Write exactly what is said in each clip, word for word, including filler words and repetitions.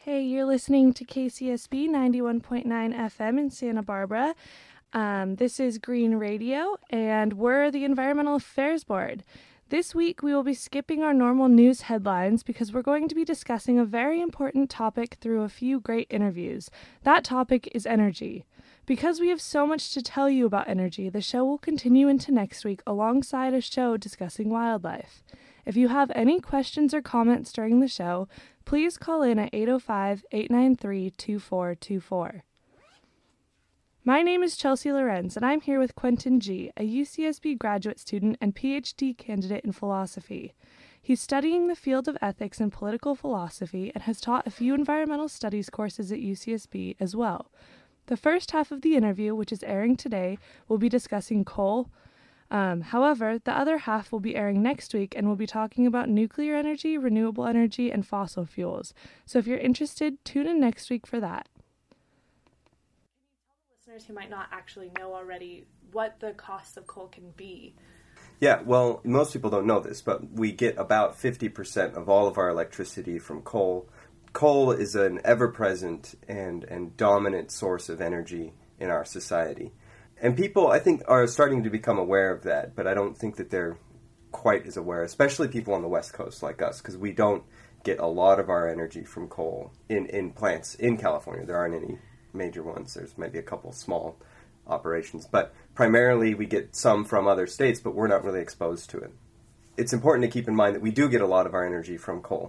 Hey, you're listening to K C S B ninety-one point nine F M in Santa Barbara. Um, this is Green Radio, and we're the Environmental Affairs Board. This week, we will be skipping our normal news headlines because we're going to be discussing a very important topic through a few great interviews. That topic is energy. Because we have so much to tell you about energy, the show will continue into next week alongside a show discussing wildlife. If you have any questions or comments during the show, please call in at eight oh five, eight nine three, two four two four. My name is Chelsea Lorenz, and I'm here with Quentin G., a U C S B graduate student and P H D candidate in philosophy. He's studying the field of ethics and political philosophy and has taught a few environmental studies courses at U C S B as well. The first half of the interview, which is airing today, will be discussing coal. Um, however, the other half will be airing next week and we'll be talking about nuclear energy, renewable energy, and fossil fuels. So if you're interested, tune in next week for that. Listeners who might not actually know already what the cost of coal can be. Yeah, well, most people don't know this, but we get about fifty percent of all of our electricity from coal. Coal is an ever-present and, and dominant source of energy in our society. And people, I think, are starting to become aware of that, but I don't think that they're quite as aware, especially people on the West Coast like us, because we don't get a lot of our energy from coal in, in plants in California. There aren't any major ones. There's maybe a couple small operations, but primarily we get some from other states, but we're not really exposed to it. It's important to keep in mind that we do get a lot of our energy from coal,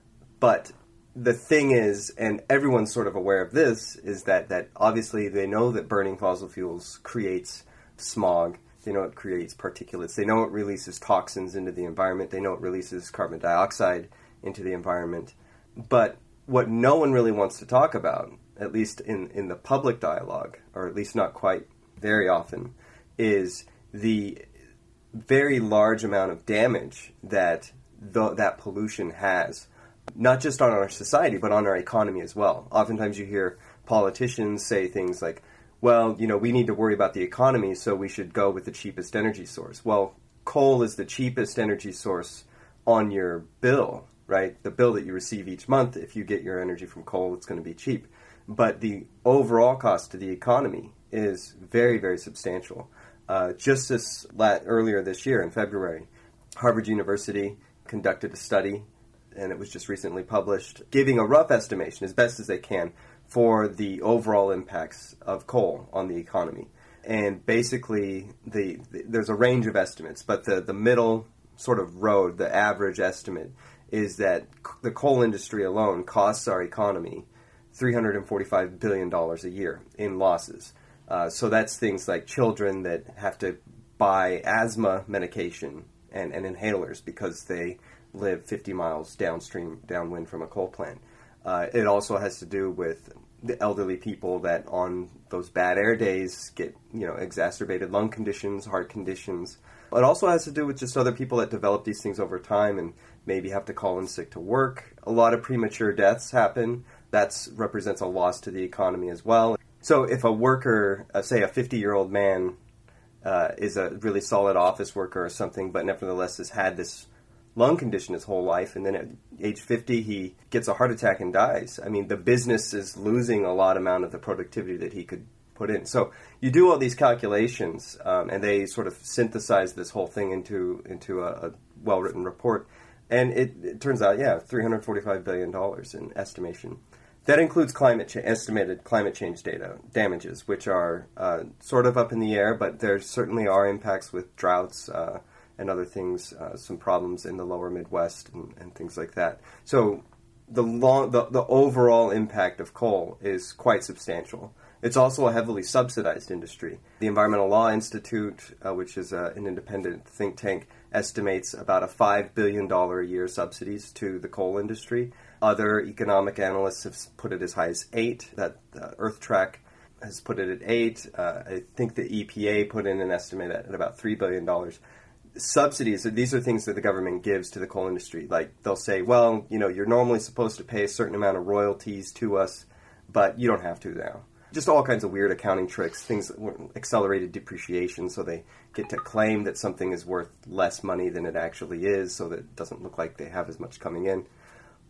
but the thing is, and everyone's sort of aware of this, is that, that obviously they know that burning fossil fuels creates smog. They know it creates particulates. They know it releases toxins into the environment. They know it releases carbon dioxide into the environment. But what no one really wants to talk about, at least in, in the public dialogue, or at least not quite very often, is the very large amount of damage that the, that pollution has, not just on our society, but on our economy as well. Oftentimes you hear politicians say things like, well, you know, we need to worry about the economy, so we should go with the cheapest energy source. Well, coal is the cheapest energy source on your bill, right? The bill that you receive each month, if you get your energy from coal, it's going to be cheap. But the overall cost to the economy is very, very substantial. Uh, just this la- earlier this year in February, Harvard University conducted a study, and it was just recently published, giving a rough estimation, as best as they can, for the overall impacts of coal on the economy. And basically, the, the there's a range of estimates, but the, the middle sort of road, the average estimate, is that the coal industry alone costs our economy three hundred forty-five billion dollars a year in losses. Uh, so that's things like children that have to buy asthma medication and, and inhalers because they live fifty miles downstream, downwind from a coal plant. Uh, it also has to do with the elderly people that on those bad air days get, you know, exacerbated lung conditions, heart conditions. It also has to do with just other people that develop these things over time and maybe have to call in sick to work. A lot of premature deaths happen. That represents a loss to the economy as well. So if a worker, uh, say a fifty-year-old man, uh, is a really solid office worker or something, but nevertheless has had this lung condition his whole life, and then at age fifty he gets a heart attack and dies. I mean, the business is losing a lot amount of the productivity that he could put in. So you do all these calculations, um, and they sort of synthesize this whole thing into into a, a well-written report, and it, it turns out, yeah, three hundred forty-five billion dollars in estimation. That includes climate cha- estimated climate change data damages, which are uh, sort of up in the air, but there certainly are impacts with droughts, uh, and other things, uh, some problems in the lower Midwest and, and things like that. So the, long, the the overall impact of coal is quite substantial. It's also a heavily subsidized industry. The Environmental Law Institute, uh, which is uh, an independent think tank, estimates about a five billion dollars a year subsidies to the coal industry. Other economic analysts have put it as high as eight. That uh, EarthTrack has put it at eight. Uh, I think the E P A put in an estimate at, at about three billion dollars. Subsidies, these are things that the government gives to the coal industry. Like, they'll say, well, you know, you're normally supposed to pay a certain amount of royalties to us, but you don't have to now. Just all kinds of weird accounting tricks, things, accelerated depreciation, so they get to claim that something is worth less money than it actually is, so that it doesn't look like they have as much coming in.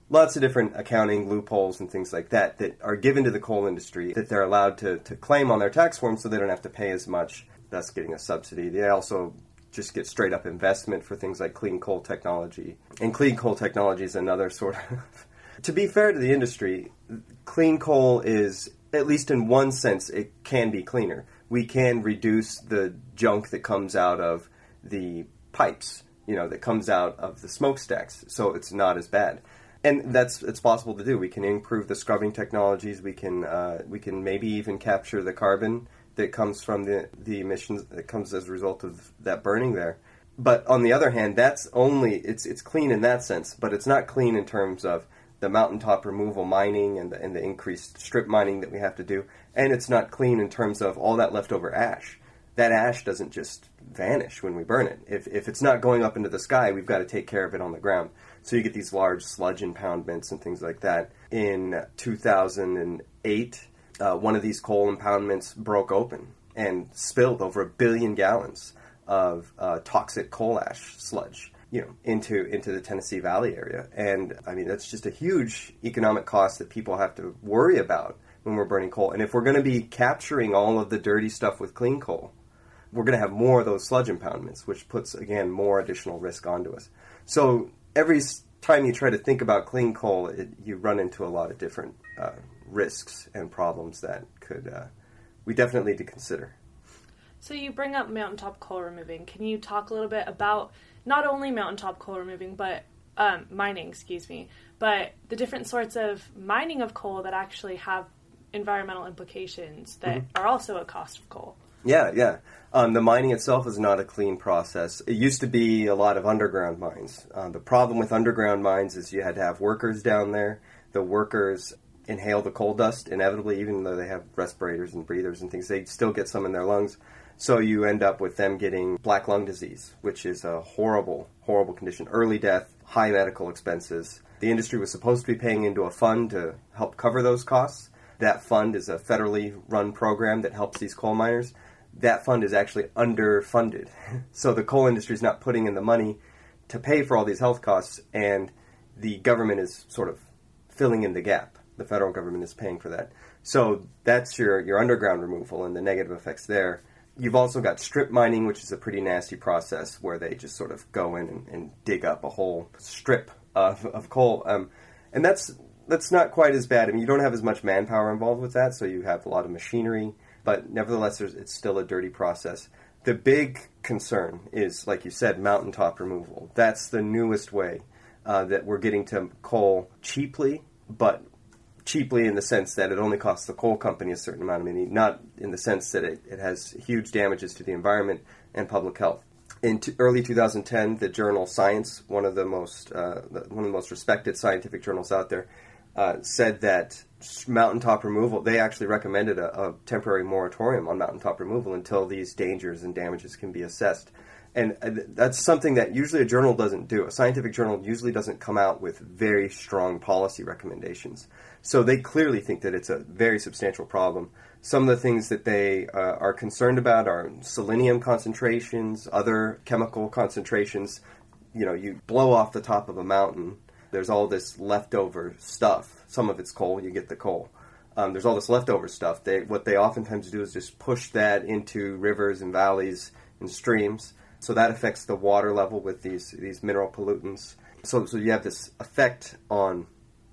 lots of different accounting loopholes and things like that that are given to the coal industry that they're allowed to, to claim on their tax form so they don't have to pay as much, thus getting a subsidy. They also just get straight up investment for things like clean coal technology. And clean coal technology is another sort of... To be fair to the industry, clean coal is, at least in one sense, it can be cleaner. We can reduce the junk that comes out of the pipes, you know, that comes out of the smokestacks, so it's not as bad. And that's it's possible to do. We can improve the scrubbing technologies. We can uh, we can maybe even capture the carbon that comes from the, the emissions that comes as a result of that burning there. But on the other hand, that's only it's it's clean in that sense, but it's not clean in terms of the mountaintop removal mining and the, and the increased strip mining that we have to do. And it's not clean in terms of all that leftover ash. That ash doesn't just vanish when we burn it. If if it's not going up into the sky, we've got to take care of it on the ground. So you get these large sludge impoundments and things like that. In two thousand eight, uh, one of these coal impoundments broke open and spilled over a billion gallons of uh, toxic coal ash sludge, you know, into into the Tennessee Valley area. And I mean, that's just a huge economic cost that people have to worry about when we're burning coal. And if we're going to be capturing all of the dirty stuff with clean coal, we're going to have more of those sludge impoundments, which puts, again, more additional risk onto us. So every time you try to think about clean coal, it, you run into a lot of different uh, risks and problems that could uh, we definitely need to consider. So you bring up mountaintop coal removing. Can you talk a little bit about not only mountaintop coal removing, but um, mining, excuse me, but the different sorts of mining of coal that actually have environmental implications that mm-hmm. are also a cost of coal? Yeah, yeah. Um, the mining itself is not a clean process. It used to be a lot of underground mines. Uh, the problem with underground mines is you had to have workers down there. The workers inhale the coal dust inevitably, even though they have respirators and breathers and things. They still get some in their lungs. So you end up with them getting black lung disease, which is a horrible, horrible condition. Early death, high medical expenses. The industry was supposed to be paying into a fund to help cover those costs. That fund is a federally run program that helps these coal miners. That fund is actually underfunded. So the coal industry is not putting in the money to pay for all these health costs, and the government is sort of filling in the gap. The federal government is paying for that. So that's your, your underground removal and the negative effects there. You've also got strip mining, which is a pretty nasty process where they just sort of go in and, and dig up a whole strip of, of coal. Um, and that's that's not quite as bad. I mean, you don't have as much manpower involved with that, so you have a lot of machinery. But nevertheless, there's, it's still a dirty process. The big concern is, like you said, mountaintop removal. That's the newest way uh, that we're getting to coal cheaply, but cheaply in the sense that it only costs the coal company a certain amount of money, not in the sense that it, it has huge damages to the environment and public health. In t- early two thousand ten, the journal Science, one of the most uh, one of the most respected scientific journals out there, uh, said that mountaintop removal, they actually recommended a, a temporary moratorium on mountaintop removal until these dangers and damages can be assessed. And that's something that usually a journal doesn't do. A scientific journal usually doesn't come out with very strong policy recommendations. So they clearly think that it's a very substantial problem. Some of the things that they uh, are concerned about are selenium concentrations, other chemical concentrations. You know, you blow off the top of a mountain, there's all this leftover stuff. Some of it's coal, you get the coal. Um, there's all this leftover stuff. They, what they oftentimes do is just push that into rivers and valleys and streams. So that affects the water level with these these mineral pollutants. So so you have this effect on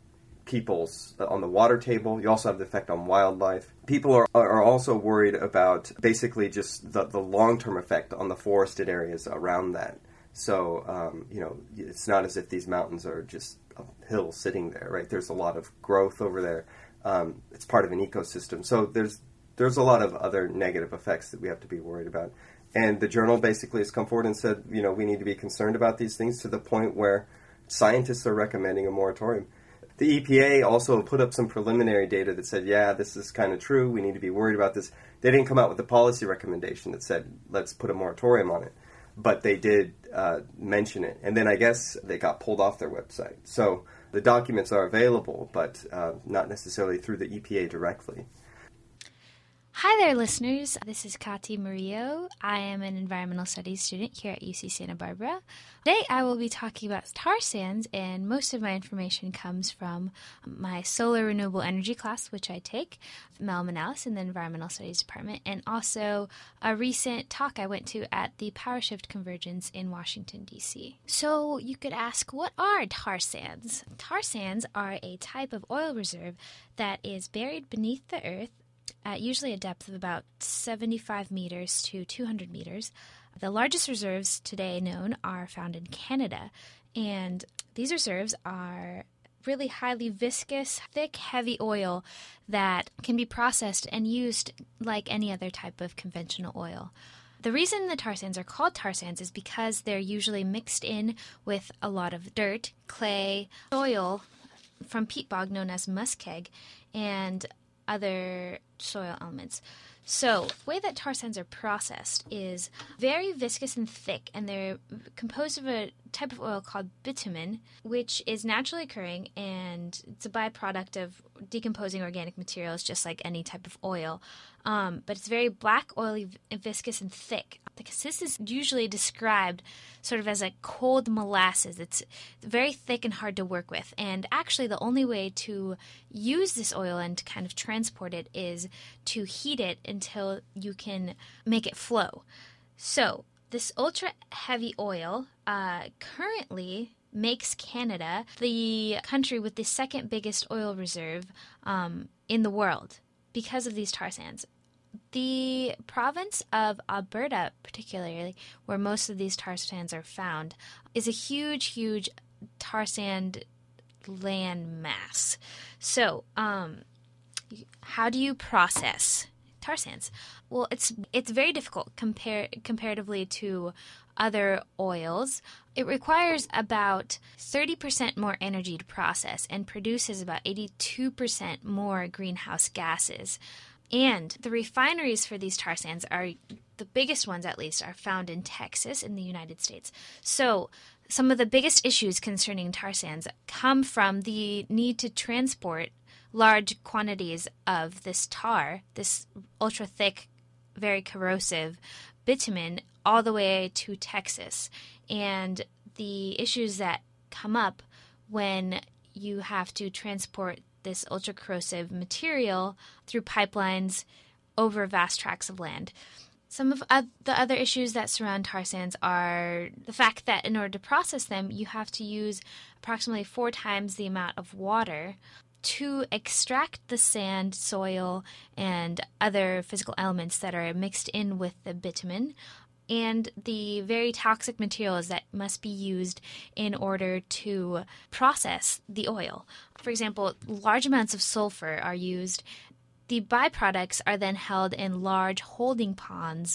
people's, uh, on the water table. You also have the effect on wildlife. People are are also worried about basically just the, the long-term effect on the forested areas around that. So, um, you know, it's not as if these mountains are just a hill sitting there, right? There's a lot of growth over there. Um, it's part of an ecosystem. So there's there's a lot of other negative effects that we have to be worried about. And the journal basically has come forward and said, you know, we need to be concerned about these things to the point where scientists are recommending a moratorium. The E P A also put up some preliminary data that said, yeah, this is kind of true. We need to be worried about this. They didn't come out with a policy recommendation that said, let's put a moratorium on it. But they did uh, mention it. And then I guess they got pulled off their website. So the documents are available, but uh, not necessarily through the E P A directly. Hi there, listeners. This is Kati Murillo. I am an environmental studies student here at U C Santa Barbara. Today I will be talking about tar sands, and most of my information comes from my solar renewable energy class, which I take, Mel Manalis in the environmental studies department, and also a recent talk I went to at the PowerShift Convergence in Washington, D C. So you could ask, what are tar sands? Tar sands are a type of oil reserve that is buried beneath the earth at usually a depth of about seventy-five meters to two hundred meters. The largest reserves today known are found in Canada, and these reserves are really highly viscous, thick, heavy oil that can be processed and used like any other type of conventional oil. The reason the tar sands are called tar sands is because they're usually mixed in with a lot of dirt, clay, soil from peat bog known as muskeg, and other soil elements. So the way that tar sands are processed is very viscous and thick, and they're composed of a type of oil called bitumen, which is naturally occurring, and it's a byproduct of decomposing organic materials just like any type of oil. Um, but it's very black, oily, viscous, and thick. This is usually described sort of as a cold molasses. It's very thick and hard to work with. And actually the only way to use this oil and to kind of transport it is to heat it until you can make it flow. So this ultra heavy oil uh, currently makes Canada the country with the second biggest oil reserve um, in the world because of these tar sands. The province of Alberta, particularly, where most of these tar sands are found, is a huge, huge tar sand land mass. So, um, how do you process tar sands? Well, it's it's very difficult compare, comparatively to other oils. It requires about thirty percent more energy to process and produces about eighty-two percent more greenhouse gases. And the refineries for these tar sands are, the biggest ones at least, are found in Texas in the United States. So some of the biggest issues concerning tar sands come from the need to transport large quantities of this tar, this ultra-thick, very corrosive bitumen, all the way to Texas. And the issues that come up when you have to transport this ultra-corrosive material through pipelines over vast tracts of land. Some of uh, the other issues that surround tar sands are the fact that in order to process them, you have to use approximately four times the amount of water to extract the sand, soil, and other physical elements that are mixed in with the bitumen, and the very toxic materials that must be used in order to process the oil. For example, large amounts of sulfur are used. The byproducts are then held in large holding ponds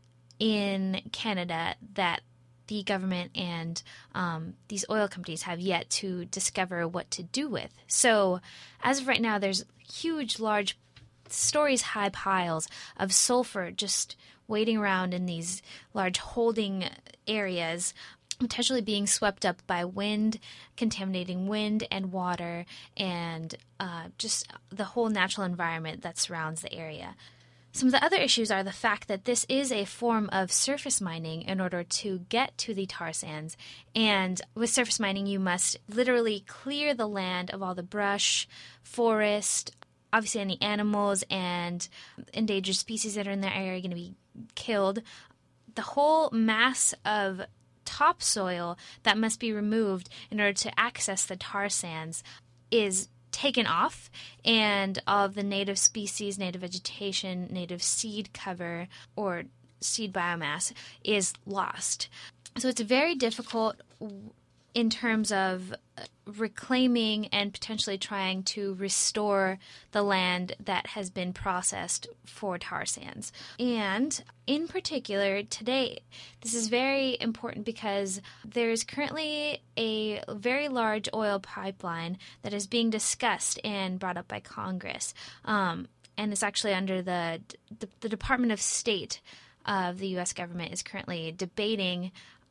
in Canada that the government and um, these oil companies have yet to discover what to do with. So as of right now, there's huge, large, stories-high piles of sulfur just waiting around in these large holding areas, potentially being swept up by wind, contaminating wind and water, and uh, just the whole natural environment that surrounds the area. Some of the other issues are the fact that this is a form of surface mining in order to get to the tar sands. And with surface mining, you must literally clear the land of all the brush, forest, obviously any animals and endangered species that are in the area are going to be killed. The whole mass of topsoil that must be removed in order to access the tar sands is taken off, and all of the native species, native vegetation, native seed cover, or seed biomass is lost. So it's very difficult in terms of reclaiming and potentially trying to restore the land that has been processed for tar sands. And in particular, today, this is very important because there's currently a very large oil pipeline that is being discussed and brought up by Congress. Um, and it's actually under the, the, the Department of State of the U S government is currently debating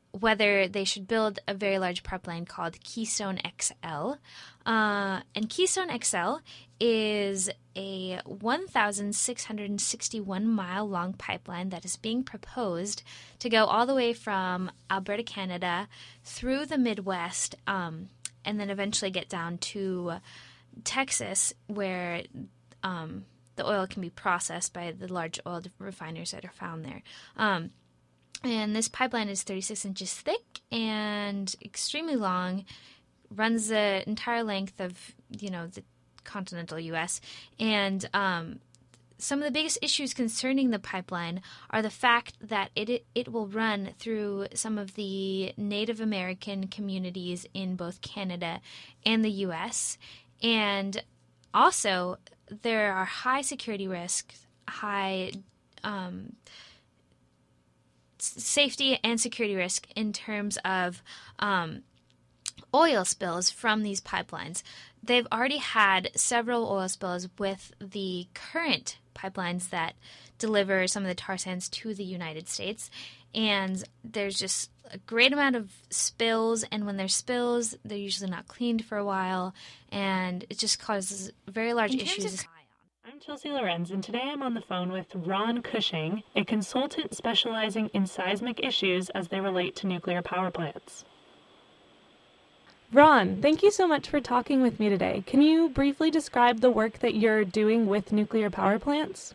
whether they should build a very large pipeline called Keystone X L. Uh, and Keystone X L is a one thousand six hundred sixty-one mile long pipeline that is being proposed to go all the way from Alberta, Canada, through the Midwest, um, and then eventually get down to Texas, where um, the oil can be processed by the large oil refiners that are found there. Um, and this pipeline is thirty-six inches thick and extremely long, runs the entire length of, you know, the continental U S, and um, some of the biggest issues concerning the pipeline are the fact that it it will run through some of the Native American communities in both Canada and the U S, and also there are high security risks, high um, safety and security risk in terms of um, oil spills from these pipelines. They've already had several oil spills with the current pipelines that deliver some of the tar sands to the United States, and there's just a great amount of spills, and when there's spills, they're usually not cleaned for a while, and it just causes very large In issues. Of- I'm Chelsea Lorenz, and today I'm on the phone with Ron Cushing, a consultant specializing in seismic issues as they relate to nuclear power plants. Ron, thank you so much for talking with me today. Can you briefly describe the work that you're doing with nuclear power plants?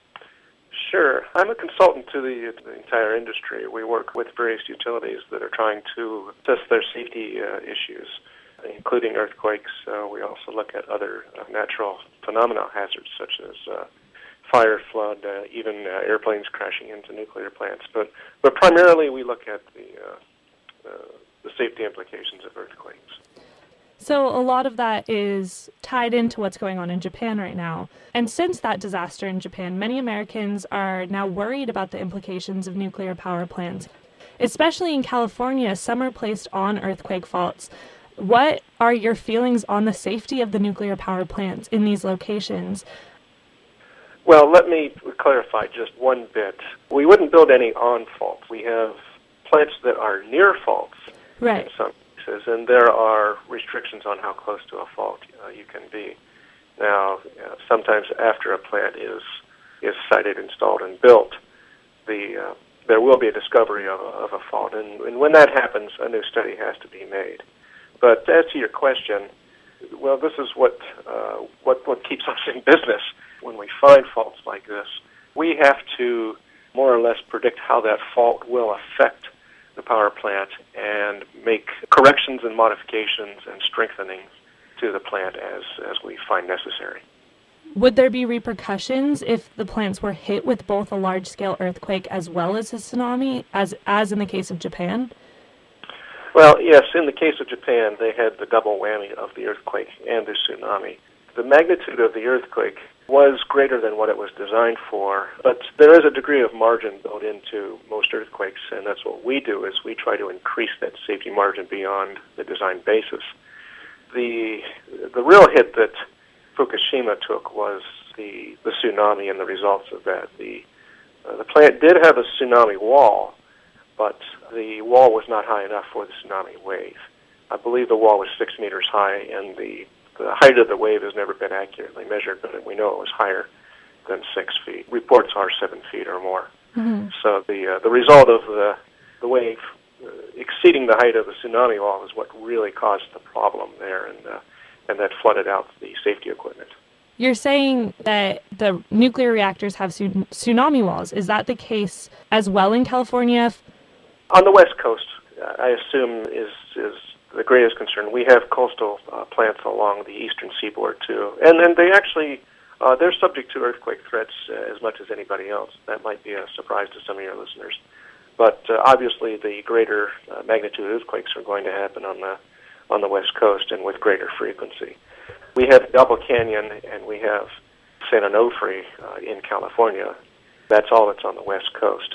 Sure. I'm a consultant to the, the entire industry. We work with various utilities that are trying to assess their safety uh, issues, including earthquakes. Uh, we also look at other uh, natural phenomena hazards such as uh, fire, flood, uh, even uh, airplanes crashing into nuclear plants. But but primarily we look at the uh, uh, the safety implications of earthquakes. So a lot of that is tied into what's going on in Japan right now. And since that disaster in Japan, many Americans are now worried about the implications of nuclear power plants. Especially in California, some are placed on earthquake faults. What are your feelings on the safety of the nuclear power plants in these locations? Well, let me clarify just one bit. We wouldn't build any on faults. We have plants that are near faults. Right. In some cases, and there are restrictions on how close to a fault uh, you can be. Now, uh, sometimes after a plant is is sited, installed, and built, the uh, there will be a discovery of a, of a fault, and, and when that happens, a new study has to be made. But as to your question, well, this is what uh, what what keeps us in business. When we find faults like this, we have to more or less predict how that fault will affect the power plant and make corrections and modifications and strengthenings to the plant as, as we find necessary. Would there be repercussions if the plants were hit with both a large-scale earthquake as well as a tsunami, as as in the case of Japan? Well, yes, in the case of Japan, they had the double whammy of the earthquake and the tsunami. The magnitude of the earthquake was greater than what it was designed for, but there is a degree of margin built into most earthquakes, and that's what we do, is we try to increase that safety margin beyond the design basis. The the real hit that Fukushima took was the, the tsunami and the results of that. The, uh, the plant did have a tsunami wall, but the wall was not high enough for the tsunami wave. I believe the wall was six meters high, and the The height of the wave has never been accurately measured, but we know it was higher than six feet. Reports are seven feet or more. Mm-hmm. So the uh, the result of the the wave uh, exceeding the height of the tsunami wall is what really caused the problem there, and uh, and that flooded out the safety equipment. You're saying that the nuclear reactors have tsunami walls. Is that the case as well in California? On the West Coast, uh, I assume is is the greatest concern. We have coastal uh, plants along the eastern seaboard too, and then they actually uh, they're subject to earthquake threats uh, as much as anybody else. That might be a surprise to some of your listeners, but uh, obviously the greater uh, magnitude earthquakes are going to happen on the on the West Coast and with greater frequency. We have Double Canyon and we have San Onofre uh, in California. That's all that's on the West Coast.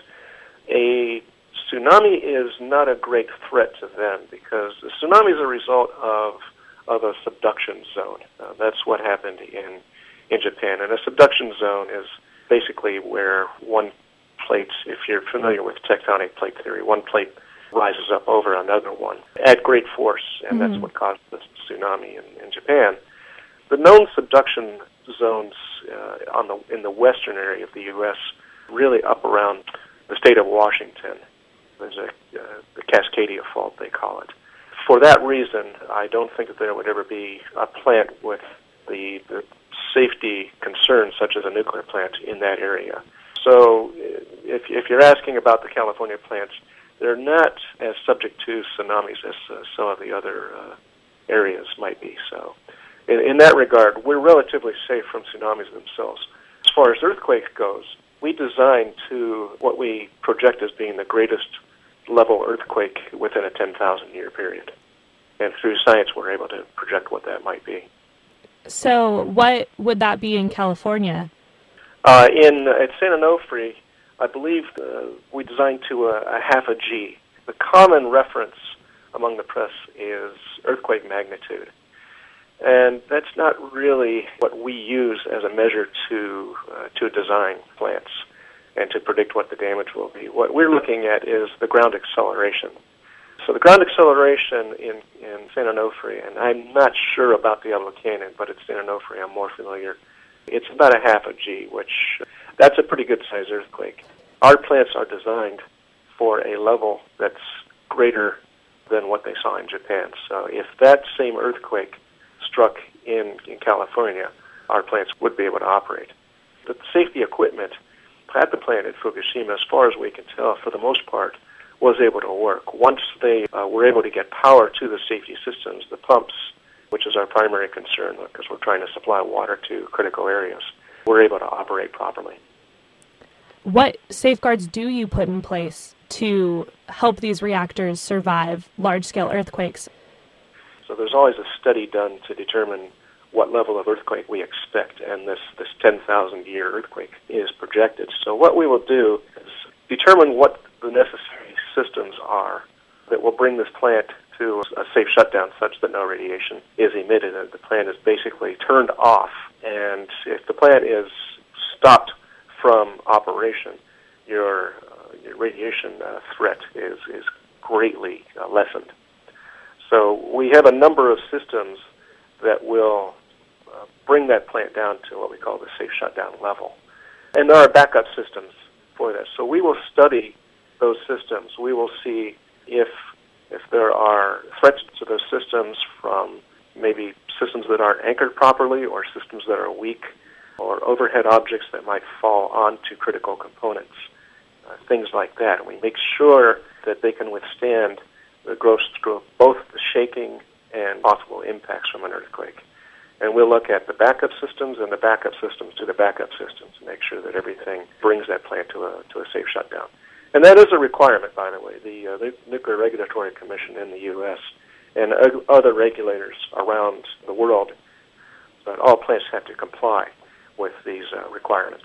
A tsunami is not a great threat to them because the tsunami is a result of of a subduction zone. Uh, that's what happened in in Japan. And a subduction zone is basically where one plate, if you're familiar with tectonic plate theory, one plate rises up over another one at great force, and Mm-hmm. that's what caused the tsunami in, in Japan. The known subduction zones uh, on the in the western area of the U S, really up around the state of Washington. There's a uh, the Cascadia Fault, they call it. For that reason, I don't think that there would ever be a plant with the, the safety concerns such as a nuclear plant in that area. So if, if you're asking about the California plants, they're not as subject to tsunamis as uh, some of the other uh, areas might be. So in, in that regard, we're relatively safe from tsunamis themselves. As far as earthquake goes, we designed to what we project as being the greatest level earthquake within a ten thousand year period. And through science, we're able to project what that might be. So what would that be in California? Uh, in At San Onofre, I believe uh, we designed to a, a half a G. The common reference among the press is earthquake magnitude. And that's not really what we use as a measure to uh, to design plants and to predict what the damage will be. What we're looking at is the ground acceleration. So the ground acceleration in, in San Onofre, and I'm not sure about the Diablo Canyon, but at San Onofre I'm more familiar. It's about a half a G, which that's a pretty good-sized earthquake. Our plants are designed for a level that's greater than what they saw in Japan. So if that same earthquake struck in, in California, our plants would be able to operate. The safety equipment at the plant at Fukushima, as far as we can tell, for the most part, was able to work. Once they uh, were able to get power to the safety systems, the pumps, which is our primary concern because we're trying to supply water to critical areas, we're able to operate properly. What safeguards do you put in place to help these reactors survive large-scale earthquakes? So there's always a study done to determine what level of earthquake we expect, and this, this ten thousand year earthquake is projected. So what we will do is determine what the necessary systems are that will bring this plant to a safe shutdown such that no radiation is emitted and the plant is basically turned off. And if the plant is stopped from operation, your, uh, your radiation uh, threat is, is greatly uh, lessened. So we have a number of systems that will uh, bring that plant down to what we call the safe shutdown level. And there are backup systems for this. So we will study those systems. We will see if if there are threats to those systems from maybe systems that aren't anchored properly or systems that are weak or overhead objects that might fall onto critical components, uh, things like that. And we make sure that they can withstand the gross, both the shaking and possible impacts from an earthquake. And we'll look at the backup systems and the backup systems to the backup systems to make sure that everything brings that plant to a to a safe shutdown. And that is a requirement, by the way. The, uh, the Nuclear Regulatory Commission in the U S and uh, other regulators around the world, but all plants have to comply with these uh, requirements.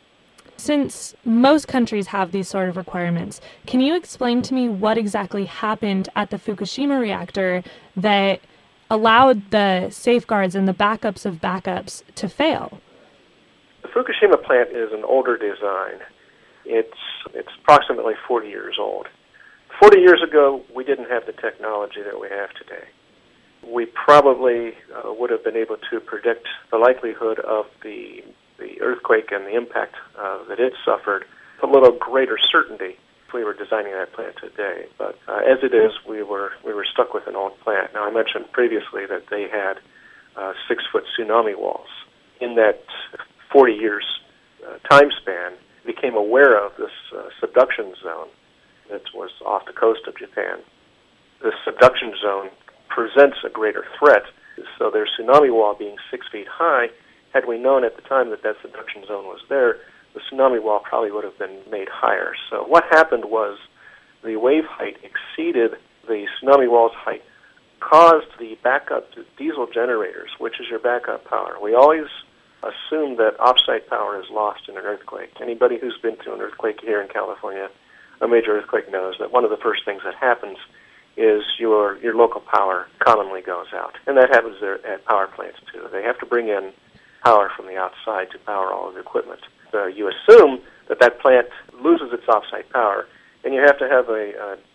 Since most countries have these sort of requirements, can you explain to me what exactly happened at the Fukushima reactor that allowed the safeguards and the backups of backups to fail? The Fukushima plant is an older design. It's it's approximately forty years old. forty years ago, we didn't have the technology that we have today. We probably uh, would have been able to predict the likelihood of the the earthquake and the impact uh, that it suffered with a little greater certainty if we were designing that plant today. But uh, as it is, we were we were stuck with an old plant. Now, I mentioned previously that they had uh, six-foot tsunami walls. In that forty years uh, time span, became aware of this uh, subduction zone that was off the coast of Japan. This subduction zone presents a greater threat, so their tsunami wall being six feet high, had we known at the time that that subduction zone was there, the tsunami wall probably would have been made higher. So what happened was the wave height exceeded the tsunami wall's height, caused the backup diesel generators, which is your backup power. We always assume that offsite power is lost in an earthquake. Anybody who's been through an earthquake here in California, a major earthquake, knows that one of the first things that happens is your your local power commonly goes out. And that happens there at power plants too. They have to bring in power from the outside to power all of the equipment. So you assume that that plant loses its offsite power, and you have to have a, a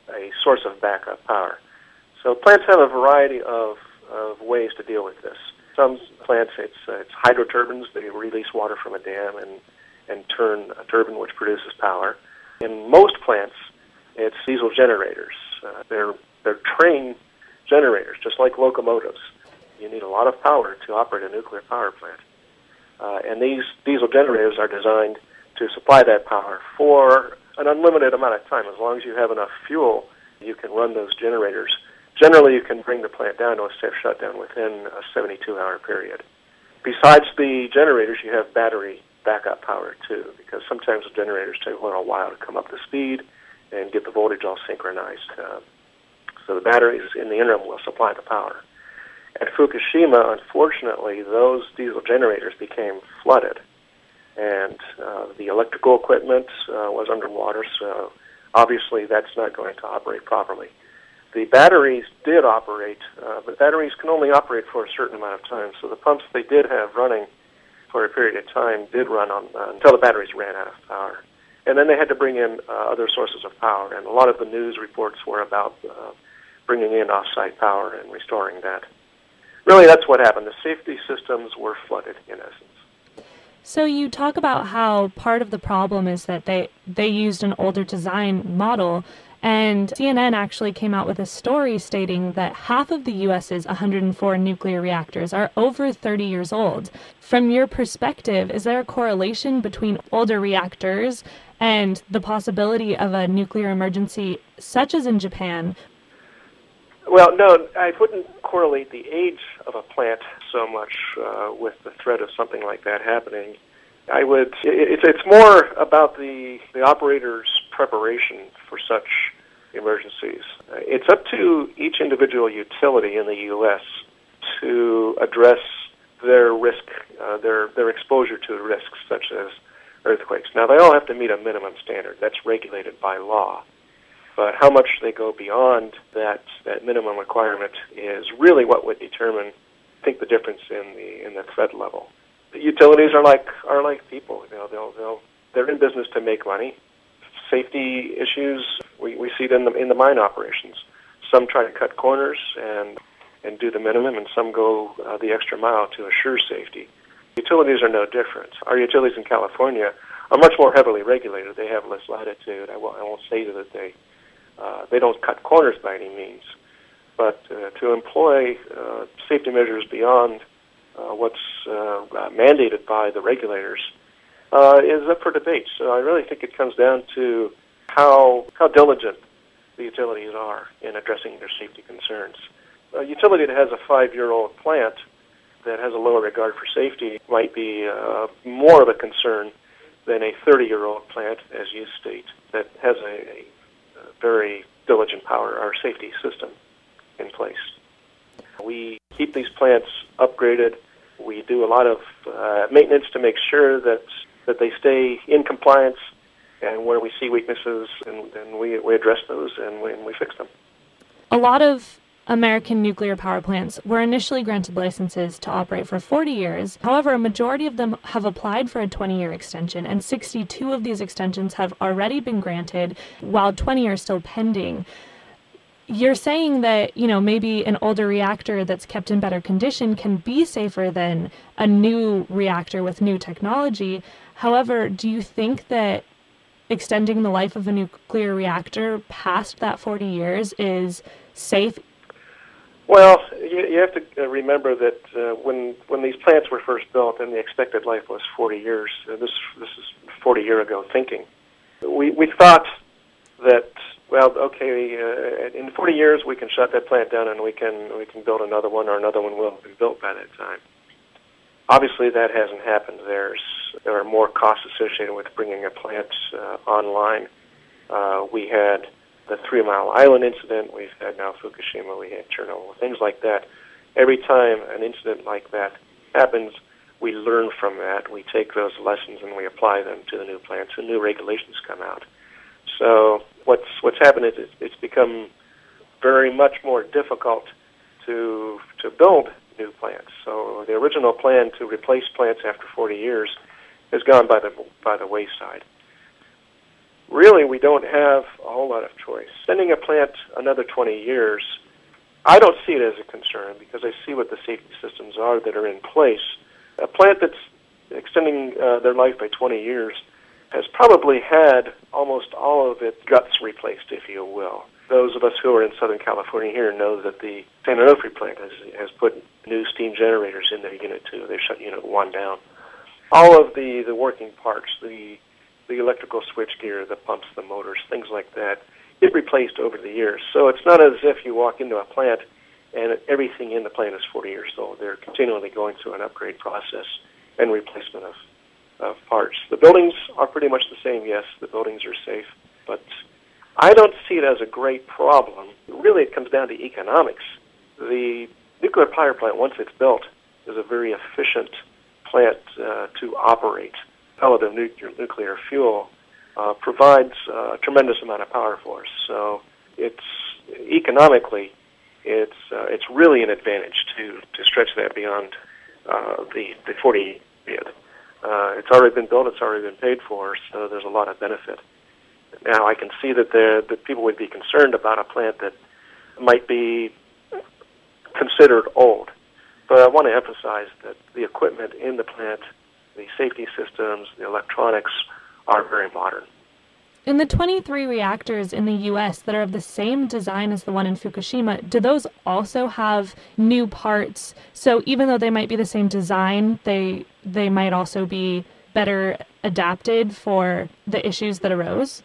a source of backup power. So plants have a variety of, of ways to deal with this. Some plants, it's, uh, it's hydroturbines. They release water from a dam and, and turn a turbine which produces power. In most plants, it's diesel generators. Uh, they're, they're train generators, just like locomotives. You need a lot of power to operate a nuclear power plant. Uh, and these diesel generators are designed to supply that power for an unlimited amount of time. As long as you have enough fuel, you can run those generators. Generally, you can bring the plant down to a safe shutdown within a seventy-two hour period. Besides the generators, you have battery backup power, too, because sometimes the generators take a little while to come up to speed and get the voltage all synchronized. Uh, so the batteries in the interim will supply the power. At Fukushima, unfortunately, those diesel generators became flooded, and uh, the electrical equipment uh, was underwater, so obviously that's not going to operate properly. The batteries did operate, uh, but batteries can only operate for a certain amount of time, so the pumps they did have running for a period of time did run on uh, until the batteries ran out of power. And then they had to bring in uh, other sources of power, and a lot of the news reports were about uh, bringing in off-site power and restoring that. Really, that's what happened. The safety systems were flooded, in essence. So you talk about how part of the problem is that they, they used an older design model, and C N N actually came out with a story stating that half of the U S's one hundred four nuclear reactors are over thirty years old. From your perspective, is there a correlation between older reactors and the possibility of a nuclear emergency, such as in Japan? Well, no, I wouldn't correlate the age of a plant so much uh, with the threat of something like that happening. I would. It's it's more about the the operator's preparation for such emergencies. Uh, it's up to each individual utility in the U S to address their risk, uh, their their exposure to risks such as earthquakes. Now, they all have to meet a minimum standard that's regulated by law. But how much they go beyond that, that minimum requirement is really what would determine, I think, the difference in the in the threat level. The utilities are like are like people. You know, they'll they'll they're in business to make money. Safety issues, we, we see it in the in the mine operations. Some try to cut corners and and do the minimum, and some go uh, the extra mile to assure safety. Utilities are no different. Our utilities in California are much more heavily regulated. They have less latitude. I won't, I won't say that they Uh, they don't cut corners by any means, but uh, to employ uh, safety measures beyond uh, what's uh, uh, mandated by the regulators uh, is up for debate. So I really think it comes down to how how diligent the utilities are in addressing their safety concerns. A utility that has a five-year-old plant that has a lower regard for safety might be uh, more of a concern than a thirty-year-old plant, as you state, that has a, a very diligent power, our safety system in place. We keep these plants upgraded. We do a lot of uh, maintenance to make sure that that they stay in compliance, and where we see weaknesses, and, and we, we address those and we, and we fix them. A lot of American nuclear power plants were initially granted licenses to operate for forty years. However, a majority of them have applied for a twenty-year extension, and sixty-two of these extensions have already been granted, while twenty are still pending. You're saying that, you know, maybe an older reactor that's kept in better condition can be safer than a new reactor with new technology. However, do you think that extending the life of a nuclear reactor past that forty years is safe? Well, you, you have to remember that uh, when when these plants were first built and the expected life was forty years, uh, this this is forty year ago thinking. We we thought that, well, okay, uh, in forty years we can shut that plant down and we can we can build another one, or another one will have been built by that time. Obviously, that hasn't happened. There's there are more costs associated with bringing a plant uh, online. Uh, we had the Three Mile Island incident, we've had now Fukushima, we had Chernobyl, things like that. Every time an incident like that happens, we learn from that. We take those lessons and we apply them to the new plants, and new regulations come out. So what's what's happened is it's, it's become very much more difficult to to build new plants. So the original plan to replace plants after forty years has gone by the by the wayside. really we don't have a whole lot of choice. Extending a plant another twenty years, I don't see it as a concern because I see what the safety systems are that are in place. A plant that's extending uh, their life by twenty years has probably had almost all of its guts replaced, if you will. Those of us who are in Southern California here know that the San Onofre plant has, has put new steam generators in their Unit two. They shut Unit one down. All of the, the working parts, the the electrical switchgear, the pumps, the motors, things like that, get replaced over the years. So it's not as if you walk into a plant and everything in the plant is forty years old. They're continually going through an upgrade process and replacement of, of parts. The buildings are pretty much the same, yes. The buildings are safe, but I don't see it as a great problem. Really, it comes down to economics. The nuclear power plant, once it's built, is a very efficient plant uh, to operate. Pellet of nuclear, nuclear fuel uh, provides uh, a tremendous amount of power for us. So it's economically, it's uh, it's really an advantage to, to stretch that beyond uh, the the forty years. Uh, it's already been built. It's already been paid for. So there's a lot of benefit. Now I can see that there that people would be concerned about a plant that might be considered old. But I want to emphasize that the equipment in the plant, the safety systems, the electronics are very modern. In the twenty-three reactors in the U S that are of the same design as the one in Fukushima, do those also have new parts? So even though they might be the same design, they they might also be better adapted for the issues that arose?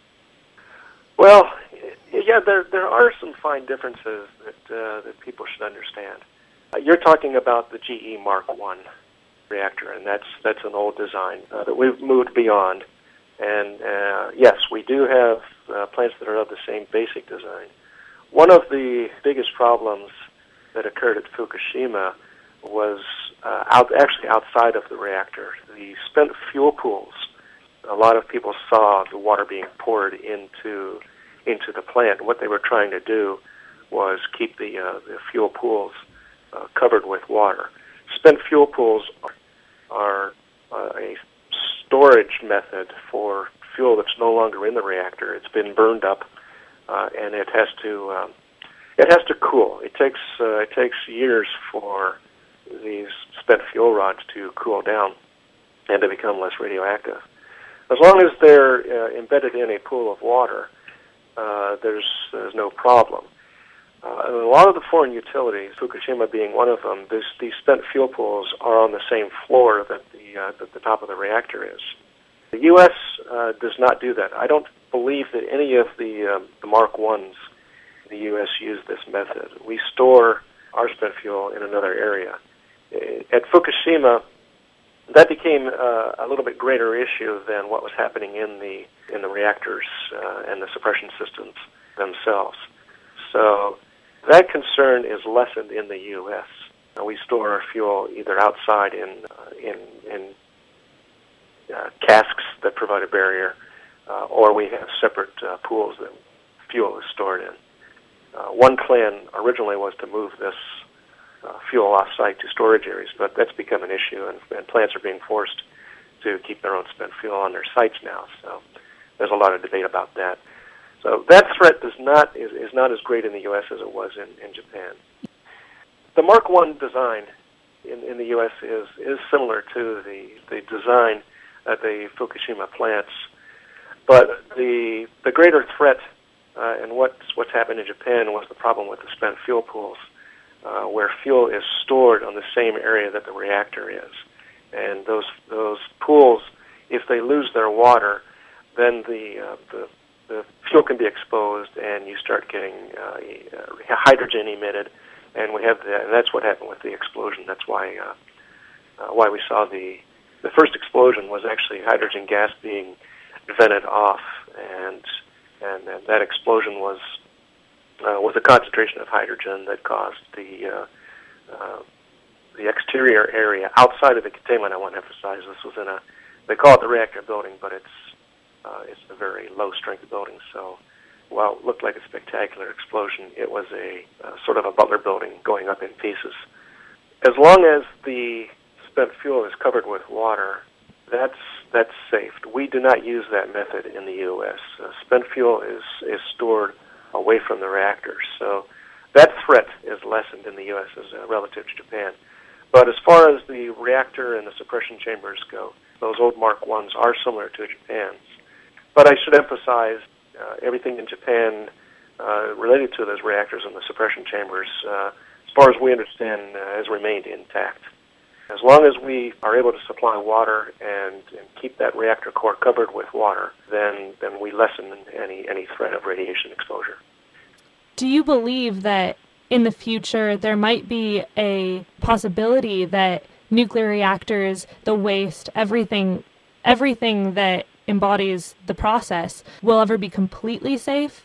Well, yeah, there there are some fine differences that uh, that people should understand. Uh, you're talking about the G E Mark one reactor, and that's that's an old design uh, that we've moved beyond. And uh, yes, we do have uh, plants that are of the same basic design. One of the biggest problems that occurred at Fukushima was uh, out, actually outside of the reactor. The spent fuel pools. A lot of people saw the water being poured into into the plant. What they were trying to do was keep the, uh, the fuel pools uh, covered with water. Spent fuel pools are, are uh, a storage method for fuel that's no longer in the reactor. It's been burned up, uh, and it has to um, it has to cool. It takes uh, it takes years for these spent fuel rods to cool down and to become less radioactive. As long as they're uh, embedded in a pool of water, uh, there's there's no problem. Uh, and a lot of the foreign utilities, Fukushima being one of them, this, these spent fuel pools are on the same floor that the uh, that the top of the reactor is. The U S uh, does not do that. I don't believe that any of the um, the Mark ones in the U S use this method. We store our spent fuel in another area. At Fukushima, that became uh, a little bit greater issue than what was happening in the in the reactors uh, and the suppression systems themselves. So that concern is lessened in the U S. Uh, we store our fuel either outside in uh, in, in uh, casks that provide a barrier, uh, or we have separate uh, pools that fuel is stored in. Uh, one plan originally was to move this uh, fuel off-site to storage areas, but that's become an issue, and, and plants are being forced to keep their own spent fuel on their sites now. So there's a lot of debate about that. So that threat does not is, is not as great in the U S as it was in, in Japan. The Mark one design in, in the U S is is similar to the, the design at the Fukushima plants, but the the greater threat uh, and what's what's happened in Japan was the problem with the spent fuel pools, uh, where fuel is stored on the same area that the reactor is, and those those pools, if they lose their water, then the uh, the the fuel can be exposed, and you start getting uh, hydrogen emitted, and we have the, and that's what happened with the explosion. That's why uh, uh, why we saw the the first explosion was actually hydrogen gas being vented off, and and, and that explosion was uh, was a concentration of hydrogen that caused the uh, uh, the exterior area outside of the containment. I want to emphasize this was in a they call it the reactor building, but it's Uh, it's a very low-strength building, so while it looked like a spectacular explosion, it was a uh, sort of a Butler building going up in pieces. As long as the spent fuel is covered with water, that's that's safe. We do not use that method in the U S. Uh, spent fuel is, is stored away from the reactors. So that threat is lessened in the U S as uh, relative to Japan. But as far as the reactor and the suppression chambers go, those old Mark ones are similar to Japan's. But I should emphasize uh, everything in Japan uh, related to those reactors and the suppression chambers, uh, as far as we understand, uh, has remained intact. As long as we are able to supply water and, and keep that reactor core covered with water, then, then we lessen any, any threat of radiation exposure. Do you believe that in the future there might be a possibility that nuclear reactors, the waste, everything, everything that embodies the process will ever be completely safe?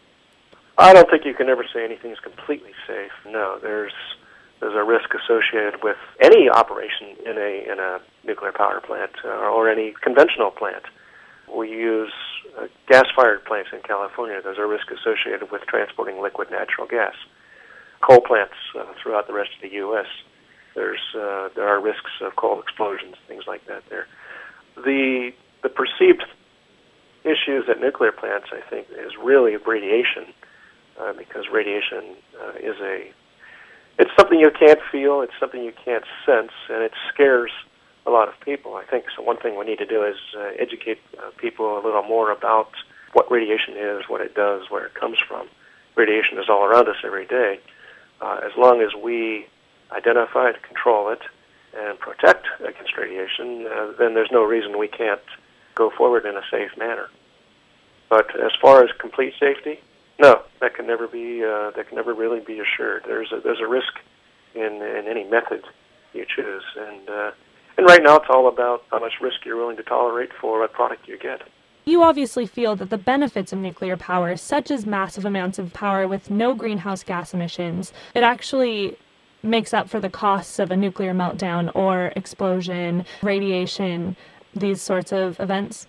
I don't think you can ever say anything's completely safe. No, there's there's a risk associated with any operation in a in a nuclear power plant uh, or any conventional plant. We use uh, gas-fired plants in California. There's a risk associated with transporting liquid natural gas. Coal plants uh, throughout the rest of the U S There's uh, there are risks of coal explosions, things like that. There, the the perceived issues at nuclear plants, I think, is really radiation, uh, because radiation uh, is a it's something you can't feel, it's something you can't sense, and it scares a lot of people. I think so. One thing we need to do is uh, educate uh, people a little more about what radiation is, what it does, where it comes from. Radiation is all around us every day. Uh, as long as we identify it, control it, and protect against radiation, uh, then there's no reason we can't go forward in a safe manner. But as far as complete safety, no, that can never be. Uh, that can never really be assured. There's a, there's a risk in in any method you choose, and uh, and right now it's all about how much risk you're willing to tolerate for what product you get. You obviously feel that the benefits of nuclear power, such as massive amounts of power with no greenhouse gas emissions, it actually makes up for the costs of a nuclear meltdown or explosion, radiation, these sorts of events?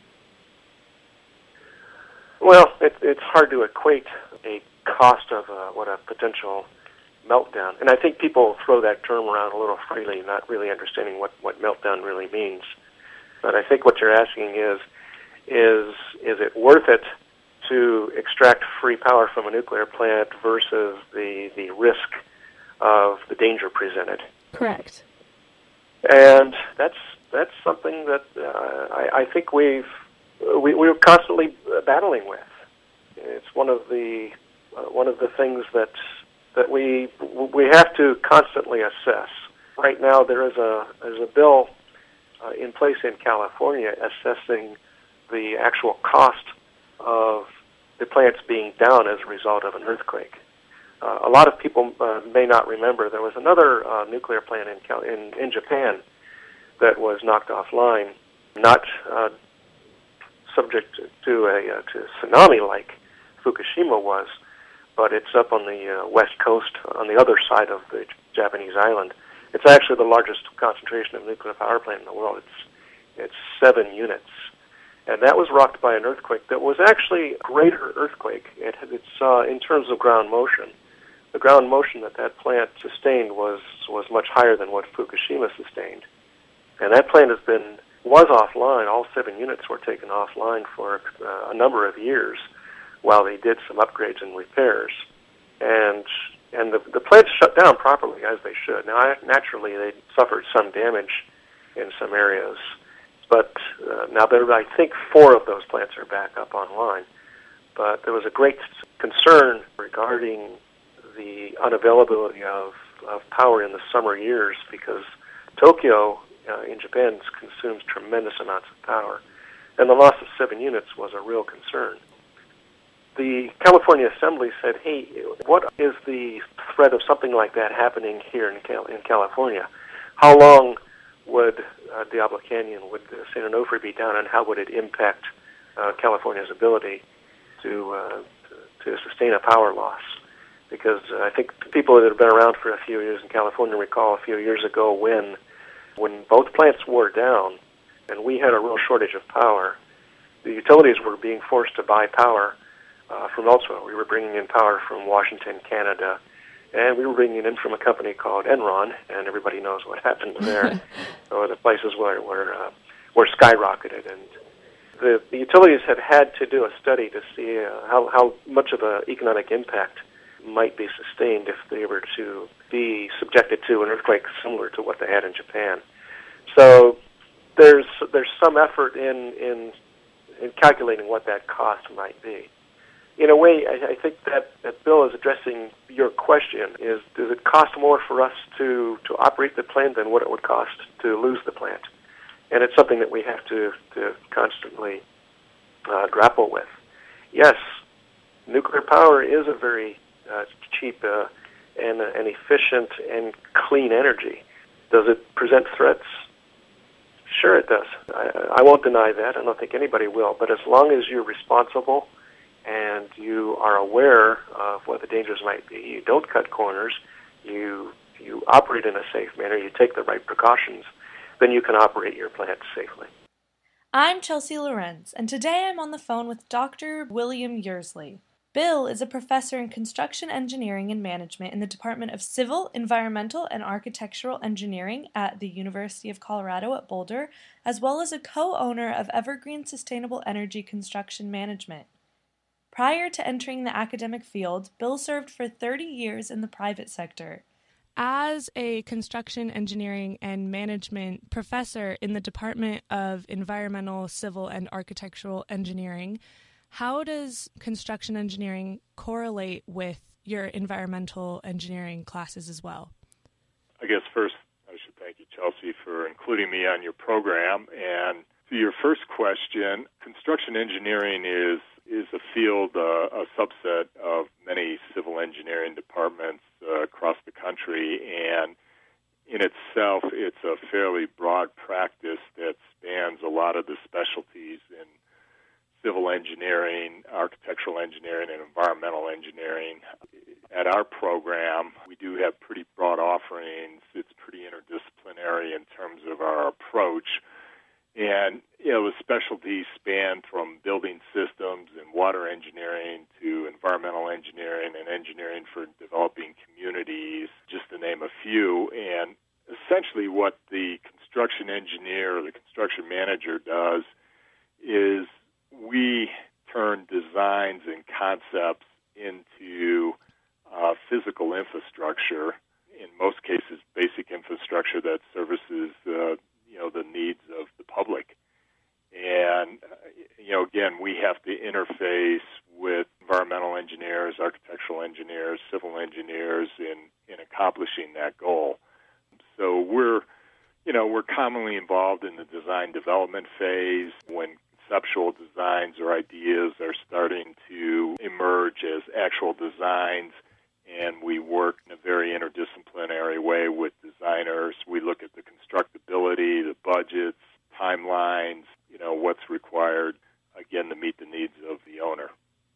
Well, it, it's hard to equate a cost of uh, what a potential meltdown. And I think people throw that term around a little freely, not really understanding what, what meltdown really means. But I think what you're asking is, is is it worth it to extract free power from a nuclear plant versus the, the risk of the danger presented? Correct. And that's that's something that uh, I, I think we've we, we're constantly battling with. It's one of the uh, one of the things that that we we have to constantly assess. Right now, there is a there's a bill uh, in place in California assessing the actual cost of the plants being down as a result of an earthquake. Uh, a lot of people uh, may not remember there was another uh, nuclear plant in, Cal- in in Japan that was knocked offline, not uh, subject to a uh, to tsunami like Fukushima was, but it's up on the uh, west coast, on the other side of the Japanese island. It's actually the largest concentration of nuclear power plant in the world. It's it's seven units. And that was rocked by an earthquake that was actually a greater earthquake. It, it's uh, in terms of ground motion. The ground motion that that plant sustained was, was much higher than what Fukushima sustained. And that plant has been was offline. All seven units were taken offline for uh, a number of years while they did some upgrades and repairs. And and the, the plants shut down properly, as they should. Now, naturally, they suffered some damage in some areas. But uh, now there, I think four of those plants are back up online. But there was a great concern regarding the unavailability of, of power in the summer years because Tokyo uh, in Japan consumes tremendous amounts of power. And the loss of seven units was a real concern. The California Assembly said, hey, what is the threat of something like that happening here in, Cal- in California? How long would uh, Diablo Canyon, would uh, San Onofre be down, and how would it impact uh, California's ability to, uh, to to sustain a power loss? Because uh, I think people that have been around for a few years in California recall a few years ago when when both plants were down and we had a real shortage of power, the utilities were being forced to buy power uh, from elsewhere. We were bringing in power from Washington, Canada, and we were bringing it in from a company called Enron, and everybody knows what happened there. So the places where where, uh, were skyrocketed. And the, the utilities have had to do a study to see uh, how, how much of an economic impact might be sustained if they were to be subjected to an earthquake similar to what they had in Japan. So there's there's some effort in in, in calculating what that cost might be. In a way, I, I think that, that Bill is addressing your question, is does it cost more for us to, to operate the plant than what it would cost to lose the plant? And it's something that we have to, to constantly uh, grapple with. Yes, nuclear power is a very uh, cheap uh, and, uh, and efficient and clean energy. Does it present threats? Sure it does. I, I won't deny that. I don't think anybody will. But as long as you're responsible and you are aware of what the dangers might be, you don't cut corners, you you operate in a safe manner, you take the right precautions, then you can operate your plant safely. I'm Chelsea Lorenz, and today I'm on the phone with Doctor William Yearsley. Bill is a professor in construction engineering and management in the Department of Civil, Environmental, and Architectural Engineering at the University of Colorado at Boulder, as well as a co-owner of Evergreen Sustainable Energy Construction Management. Prior to entering the academic field, Bill served for thirty years in the private sector. As a construction engineering and management professor in the Department of Environmental, Civil, and Architectural Engineering, how does construction engineering correlate with your environmental engineering classes as well? I guess first I should thank you, Chelsea, for including me on your program. And to your first question, construction engineering is is a field, uh, a subset of many civil engineering departments uh, across the country, and in itself, it's a fairly broad practice that spans a lot of the specialties in civil engineering, architectural engineering, and environmental engineering. At our program, we do have pretty broad offerings. It's pretty interdisciplinary in terms of our approach. And, you know, the specialties span from building systems and water engineering to environmental engineering and engineering for developing communities, just to name a few. And essentially what the construction engineer or the construction manager does is we turn designs and concepts into uh, physical infrastructure, in most cases basic infrastructure that services uh, you know, the needs of the public. And, uh, you know, again, we have to interface with environmental engineers, architectural engineers, civil engineers in, in accomplishing that goal. So we're, you know, we're commonly involved in the design development phase when conceptual designs or ideas are starting to emerge as actual designs, and we work in a very interdisciplinary way with designers. We look at the constructability, the budgets, timelines, you know, what's required, again, to meet the needs of the owner.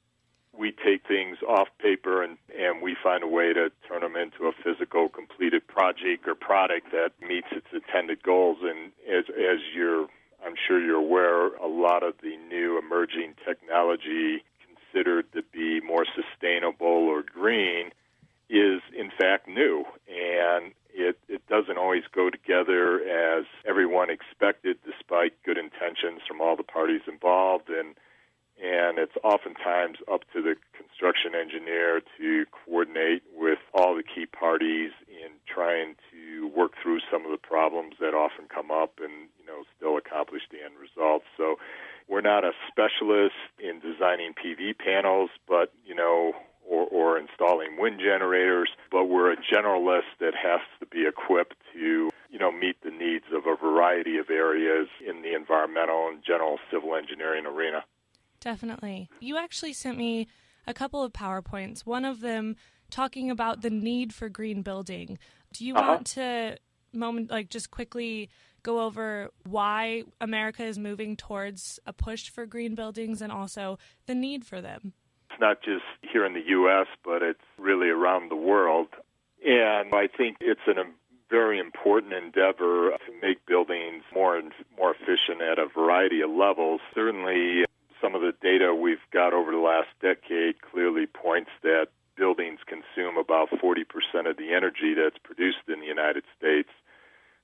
We take things off paper and, and we find a way to turn them into a physical, completed project or product that meets its intended goals. And as, as you're, I'm sure you're aware, a lot of the new emerging technology considered to be more sustainable or green is, in fact, new. And it, it doesn't always go together as everyone expected, despite good intentions from all the parties involved. And and it's oftentimes up to the construction engineer to coordinate with all the key parties in trying to work through some of the problems that often come up and, you know, still accomplish the end result. So we're not a specialist in designing P V panels, but, you know, or, or installing wind generators, but we're a generalist that has to be equipped to, you know, meet the needs of a variety of areas in the environmental and general civil engineering arena. Definitely. You actually sent me a couple of PowerPoints, one of them talking about the need for green building. Do you uh-huh. want to moment like just quickly go over why America is moving towards a push for green buildings and also the need for them? It's not just here in the U S, but it's really around the world. And I think it's an, a very important endeavor to make buildings more and more efficient at a variety of levels. Certainly, some of the data we've got over the last decade clearly points that buildings consume about forty percent of the energy that's produced in the United States.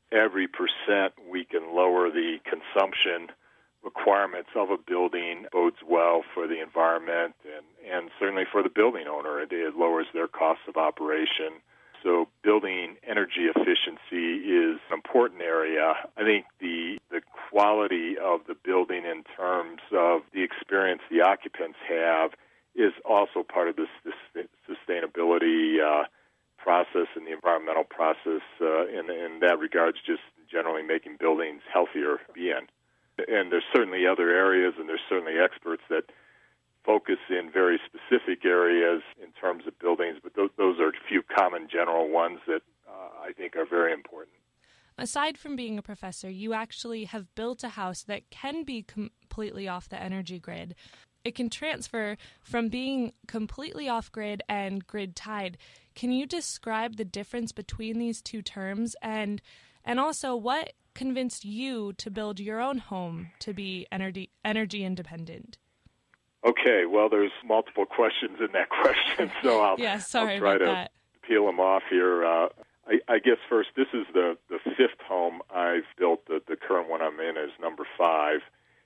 every percent we can lower the consumption requirements of a building bodes well for the environment and, and certainly for the building owner. It, it lowers their costs of operation. So building energy efficiency is an important area. I think the the quality of the building in terms of the experience the occupants have is also part of this, this sustainability uh, process and the environmental process uh, in, in that regards, just generally making buildings healthier to be in. And there's certainly other areas, and there's certainly experts that focus in very specific areas in terms of buildings, but those, those are a few common general ones that uh, I think are very important. Aside from being a professor, you actually have built a house that can be completely off the energy grid. It can transfer from being completely off-grid and grid-tied. Can you describe the difference between these two terms, and and also what convinced you to build your own home to be energy energy independent? Okay, well, there's multiple questions in that question, so I'll, yeah, sorry I'll try about to that. peel them off here. Uh, I, I guess first, this is the, the fifth home I've built. The, the current one I'm in is number five,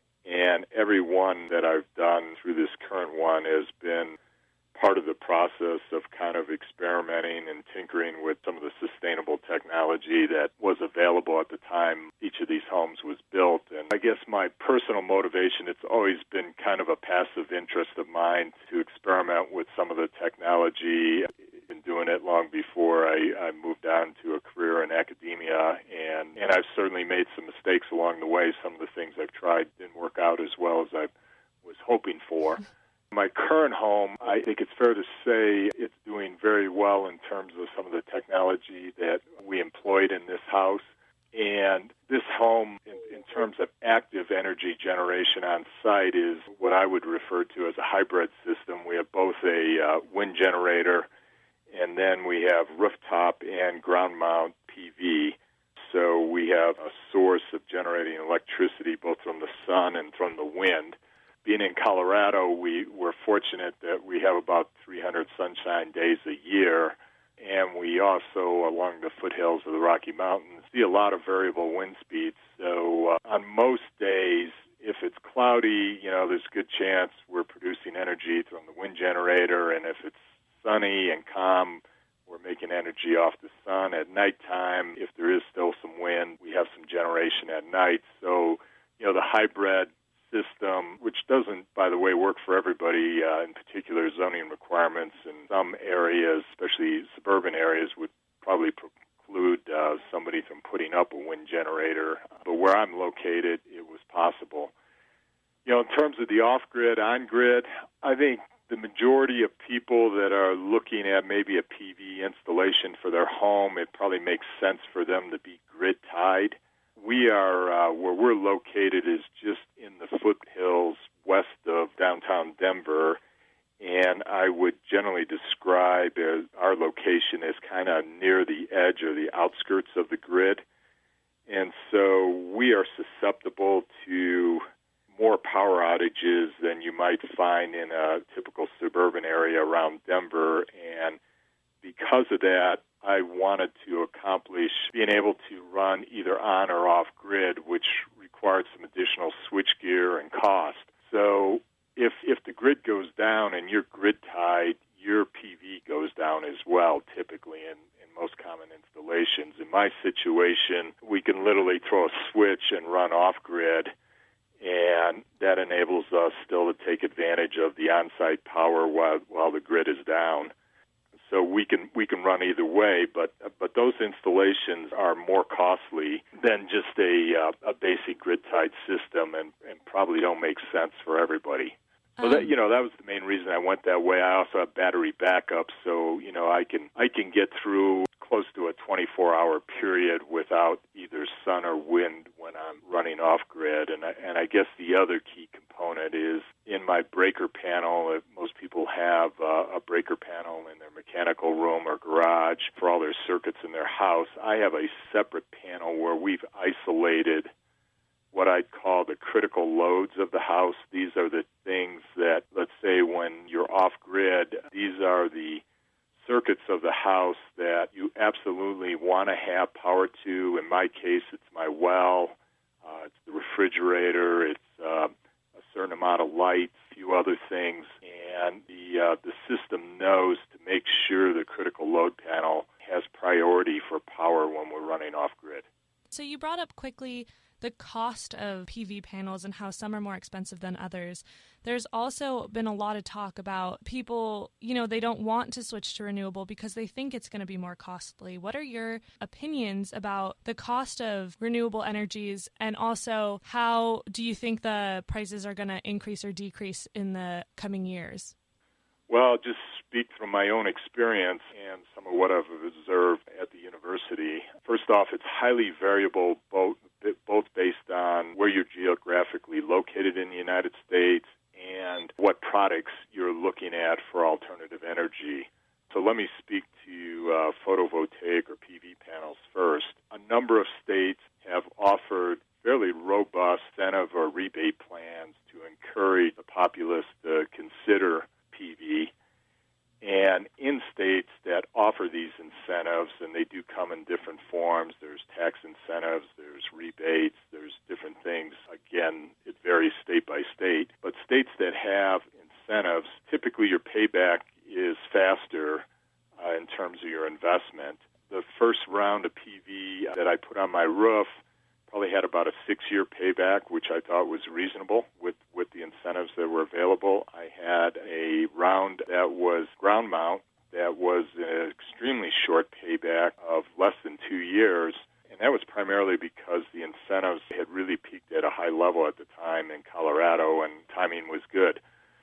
and every one that I've done through this current one has been part of the process of kind of experimenting and tinkering with some of the sustainable technology that was available at the time each of these homes was built. And I guess my personal motivation, it's always been kind of a passive interest of mine to experiment with some of the technology. I've been doing it long before I, I moved on to a career in academia, and, and I've certainly made some mistakes along the way. Some of the things I've tried didn't work out as well as I was hoping for. My current home, I think it's fair to say it's doing very well in terms of some of the technology that we employed in this house. And this home, in, in terms of active energy generation on site, is what I would refer to as a hybrid system. We have both a uh, wind generator, and then we have rooftop and ground mount P V. So we have a source of generating electricity both from the sun and from the wind. Being in Colorado, we were fortunate that we have about three hundred sunshine days a year, and we also, along the foothills of the Rocky Mountains, see a lot of variable wind speeds. So uh, on most days, if it's cloudy, you know, there's a good chance we're producing energy from the wind generator, and if it's sunny and calm, we're making energy off the sun. At nighttime, if there is still some wind, we have some generation at night. So, you know, the hybrid system, which doesn't, by the way, work for everybody, uh, in particular zoning requirements in some areas, especially suburban areas, would probably preclude uh, somebody from putting up a wind generator. But where I'm located, it was possible. You know, in terms of the off-grid, on-grid, I think the majority of people that are looking at maybe a P V installation for their home, it probably makes sense for them to be grid-tied. We are, uh, where we're located is just in the foothills west of downtown Denver, and I would generally describe as our location as kind of near the edge or the outskirts of the grid. And so we are susceptible to more power outages than you might find in a typical suburban area around Denver. And because of that, I wanted to accomplish being able to run either on or off grid, which required some additional switchgear and cost. So if if the grid goes down and you're grid tied, your P V goes down as well, typically in, in most common installations. In my situation, we can literally throw a switch and run off grid, and that enables us still to take advantage of the on-site power while while the grid is down. So we can we can run either way, but but those installations are more costly than just a uh, a basic grid-tied system, and, and probably don't make sense for everybody. So that you know that was the main reason I went that way. I also have battery backup, so you know I can I can get through close to a twenty-four hour period without either sun or wind when I'm running off grid. And I, and I guess the other key component is in my breaker panel. Most people have uh, a breaker panel in their mechanical room or garage for all their circuits in their house. I have a separate panel where we've isolated what I'd call the critical loads of the house. These are the things that, let's say, when you're off grid, these are the circuits of the house that you absolutely want to have power to. In my case, it's my well, uh, it's the refrigerator, it's uh, a certain amount of light, a few other things, and the uh, the system knows to make sure the critical load panel has priority for power when we're running off-grid. So you brought up quickly the cost of P V panels and how some are more expensive than others. There's also been a lot of talk about people, you know, they don't want to switch to renewable because they think it's going to be more costly. What are your opinions about the cost of renewable energies, and also how do you think the prices are going to increase or decrease in the coming years? Well, I'll just speak from my own experience and some of what I've observed at the university. First off, it's highly variable, both both based on where you're geographically located in the United States and what products you're looking at for alternative energy. So let me speak to uh, photovoltaic or P V panels first. A number of states have offered fairly robust incentive or rebate plans to encourage the populace to consider P V. And in states that offer these incentives, and they do come in different forms, there's tax incentives, there's rebates, there's different things. Again, it varies state by state. But states that have incentives, typically your payback is faster uh, in terms of your investment. The first round of P V that I put on my roof probably had about a six-year payback, which I thought was reasonable with, with the incentives that were available. I had a round that was ground mount that was an extremely short payback of less than two years, and that was primarily because the incentives had really peaked at a high level at the time in Colorado, and timing was good.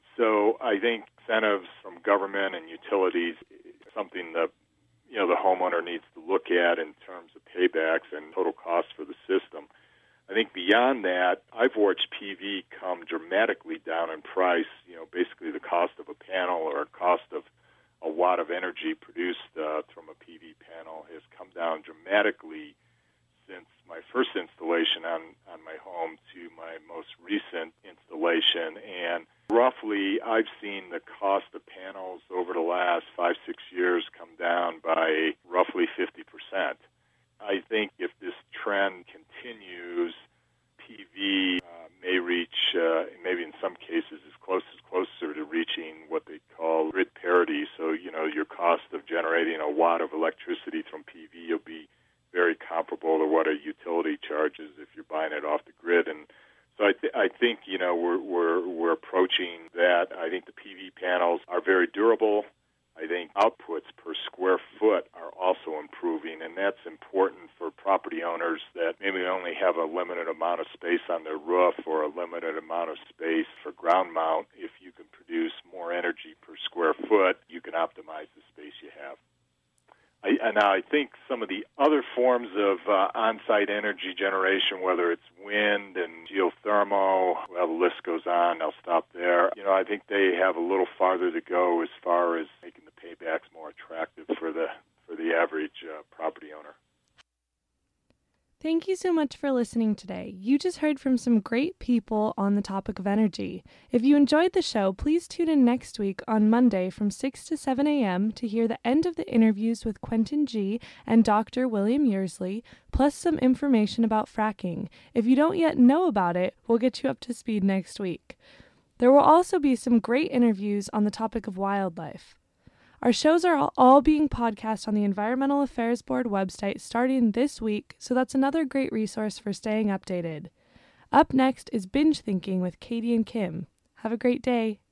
So I think incentives from government and utilities is something that you know, the homeowner needs to look at in terms of paybacks and total cost for the system. I think beyond that, I've watched P V come dramatically down in price. You know, basically the cost of a panel or cost of a watt of energy produced uh, from a P V panel has come down dramatically since my first installation on, on my home to my most recent installation. And roughly, I've seen the cost of panels over the last five, six years come down by roughly fifty percent. I think if this trend continues, P V uh, may reach, uh, maybe in some cases, as close as closer to reaching what they call grid parity. So, you know, your cost of generating a watt of electricity from P V will be very comparable to what a utility charges if you're buying it off the grid. And so I, th- I think, you know, we're, we're, we're approaching that. I think the P V panels are very durable. I think outputs per square foot are also improving, and that's important for property owners that maybe only have a limited amount of space on their roof or a limited amount of space for ground mount. If you can produce more energy per square foot, you can optimize the space you have. I, and I think some of the other forms of uh, on-site energy generation, whether it's wind and geothermal, well, the list goes on. I'll stop there. You know, I think they have a little farther to go as far as making the paybacks more attractive for the for the average uh, property owner. Thank you so much for listening today. You just heard from some great people on the topic of energy. If you enjoyed the show, please tune in next week on Monday from six to seven a.m. to hear the end of the interviews with Quentin G. and Doctor William Yearsley, plus some information about fracking. If you don't yet know about it, we'll get you up to speed next week. There will also be some great interviews on the topic of wildlife. Our shows are all being podcast on the Environmental Affairs Board website starting this week, so that's another great resource for staying updated. Up next is Binge Thinking with Katie and Kim. Have a great day.